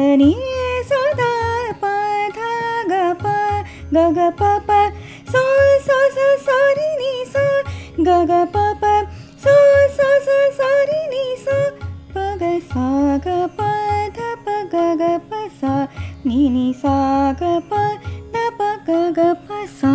ni so da pa tha ga pa pa so so so so ri ni so ga pa so so so so ri ni so pa ga pa tha pa ga pa sa ni sa ga pa da pa ga pa sa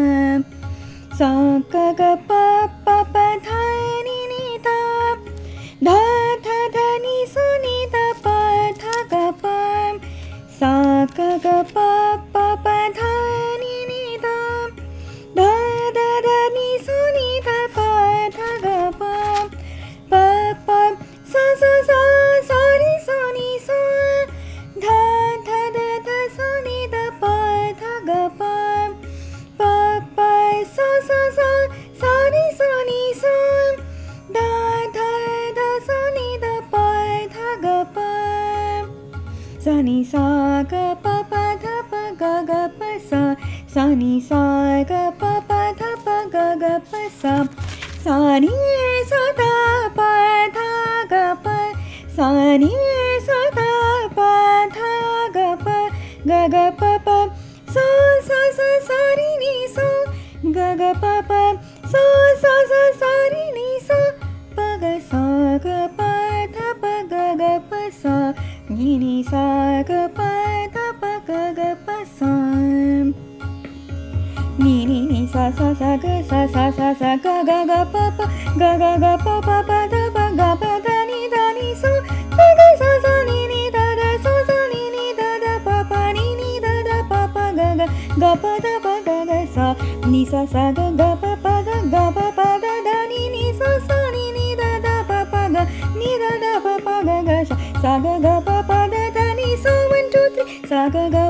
ga pa pa tha ni da da tha da ni so ni da pa tha ga pa sa ga pa pa tha ni da da da ni so ni da pa tha ga pa so so so so ni so da da so ni da pa tha ga pa so so so so ni so da da so ni da pa tha ga pa sa ni sa ga pa tha pa ga pa sa ni sa ga pa tha pa ga pa sa ni so da pa tha ga pa sa ni so da pa tha ga pa so so so so ri ni so ga pa so so so so ri ni so pa tha pa ga pa sa ni sa ga pa tha pa ga pa sa ni sa sa ga ga pa ga pa pa da pa ga pa da ni so pa ga sa ni da so ni da pa ni da pa ga pa da pa ga sa ni sa ga pa da ga pa da ni so ni da pa ga ni da pa ga sa ga pa da ni so 1 2 3 sa ga